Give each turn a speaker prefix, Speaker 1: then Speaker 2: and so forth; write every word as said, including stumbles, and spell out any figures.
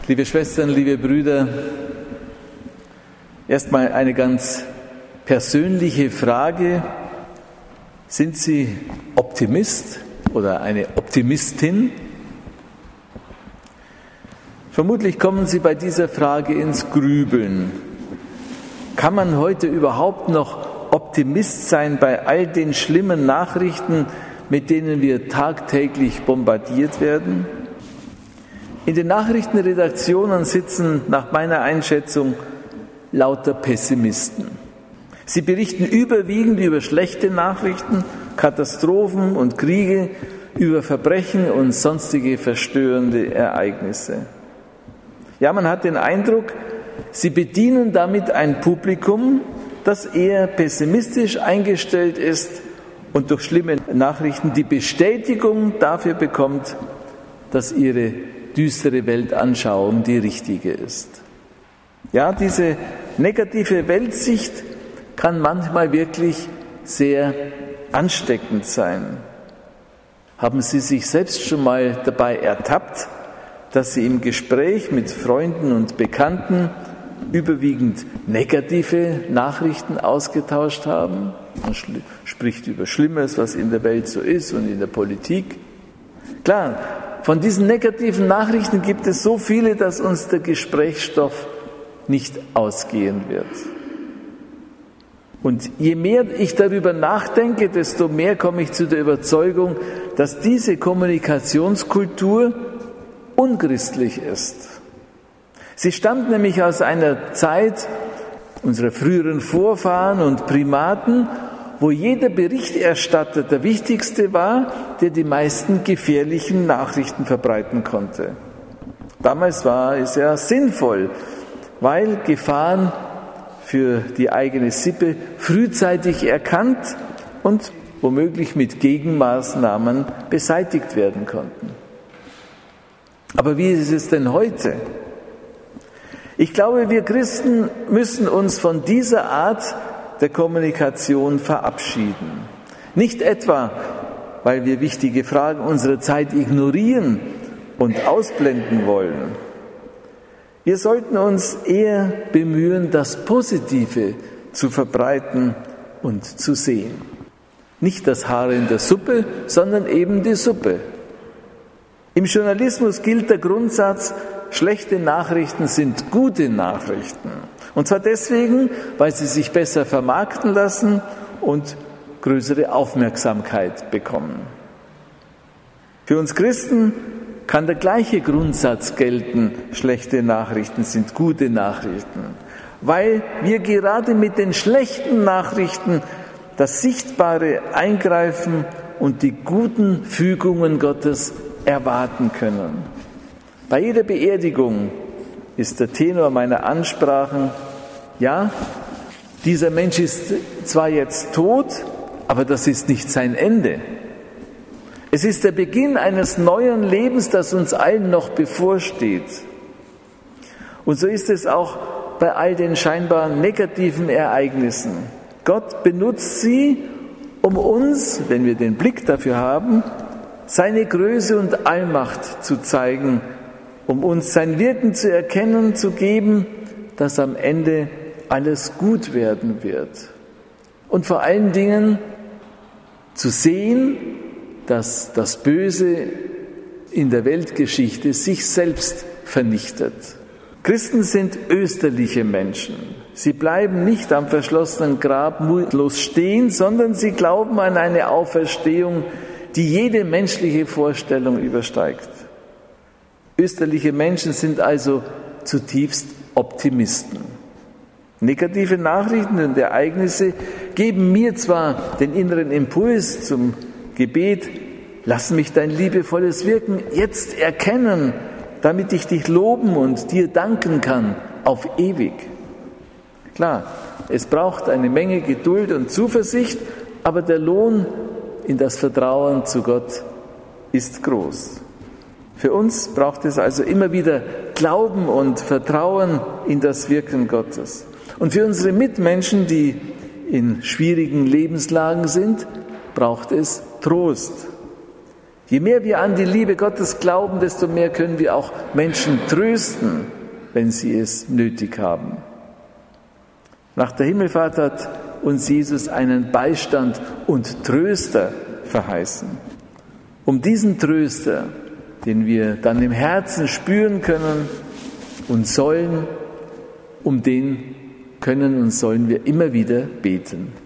Speaker 1: Liebe Schwestern, liebe Brüder, erstmal eine ganz persönliche Frage. Sind Sie Optimist oder eine Optimistin? Vermutlich kommen Sie bei dieser Frage ins Grübeln. Kann man heute überhaupt noch Optimist sein bei all den schlimmen Nachrichten, mit denen wir tagtäglich bombardiert werden? In den Nachrichtenredaktionen sitzen nach meiner Einschätzung lauter Pessimisten. Sie berichten überwiegend über schlechte Nachrichten, Katastrophen und Kriege, über Verbrechen und sonstige verstörende Ereignisse. Ja, man hat den Eindruck, sie bedienen damit ein Publikum, das eher pessimistisch eingestellt ist und durch schlimme Nachrichten die Bestätigung dafür bekommt, dass ihre düstere Weltanschauung die richtige ist. Ja, diese negative Weltsicht kann manchmal wirklich sehr ansteckend sein. Haben Sie sich selbst schon mal dabei ertappt, dass Sie im Gespräch mit Freunden und Bekannten überwiegend negative Nachrichten ausgetauscht haben? Man spricht über Schlimmes, was in der Welt so ist und in der Politik. Klar, von diesen negativen Nachrichten gibt es so viele, dass uns der Gesprächsstoff nicht ausgehen wird. Und je mehr ich darüber nachdenke, desto mehr komme ich zu der Überzeugung, dass diese Kommunikationskultur unchristlich ist. Sie stammt nämlich aus einer Zeit unserer früheren Vorfahren und Primaten, wo jeder Berichterstatter der Wichtigste war, der die meisten gefährlichen Nachrichten verbreiten konnte. Damals war es ja sinnvoll, weil Gefahren für die eigene Sippe frühzeitig erkannt und womöglich mit Gegenmaßnahmen beseitigt werden konnten. Aber wie ist es denn heute? Ich glaube, wir Christen müssen uns von dieser Art der Kommunikation verabschieden. Nicht etwa, weil wir wichtige Fragen unserer Zeit ignorieren und ausblenden wollen. Wir sollten uns eher bemühen, das Positive zu verbreiten und zu sehen. Nicht das Haar in der Suppe, sondern eben die Suppe. Im Journalismus gilt der Grundsatz, schlechte Nachrichten sind gute Nachrichten. Und zwar deswegen, weil sie sich besser vermarkten lassen und größere Aufmerksamkeit bekommen. Für uns Christen kann der gleiche Grundsatz gelten, schlechte Nachrichten sind gute Nachrichten, weil wir gerade mit den schlechten Nachrichten das sichtbare Eingreifen und die guten Fügungen Gottes erwarten können. Bei jeder Beerdigung ist der Tenor meiner Ansprachen: Ja, dieser Mensch ist zwar jetzt tot, aber das ist nicht sein Ende. Es ist der Beginn eines neuen Lebens, das uns allen noch bevorsteht. Und so ist es auch bei all den scheinbar negativen Ereignissen. Gott benutzt sie, um uns, wenn wir den Blick dafür haben, seine Größe und Allmacht zu zeigen, um uns sein Wirken zu erkennen, zu geben, dass am Ende alles gut werden wird. Und vor allen Dingen zu sehen, dass das Böse in der Weltgeschichte sich selbst vernichtet. Christen sind österliche Menschen. Sie bleiben nicht am verschlossenen Grab mutlos stehen, sondern sie glauben an eine Auferstehung, die jede menschliche Vorstellung übersteigt. Österliche Menschen sind also zutiefst Optimisten. Negative Nachrichten und Ereignisse geben mir zwar den inneren Impuls zum Gebet: Lass mich dein liebevolles Wirken jetzt erkennen, damit ich dich loben und dir danken kann auf ewig. Klar, es braucht eine Menge Geduld und Zuversicht, aber der Lohn in das Vertrauen zu Gott ist groß. Für uns braucht es also immer wieder Glauben und Vertrauen in das Wirken Gottes. Und für unsere Mitmenschen, die in schwierigen Lebenslagen sind, braucht es Trost. Je mehr wir an die Liebe Gottes glauben, desto mehr können wir auch Menschen trösten, wenn sie es nötig haben. Nach der Himmelfahrt hat uns Jesus einen Beistand und Tröster verheißen. Um diesen Tröster, den wir dann im Herzen spüren können und sollen, um den können und sollen wir immer wieder beten.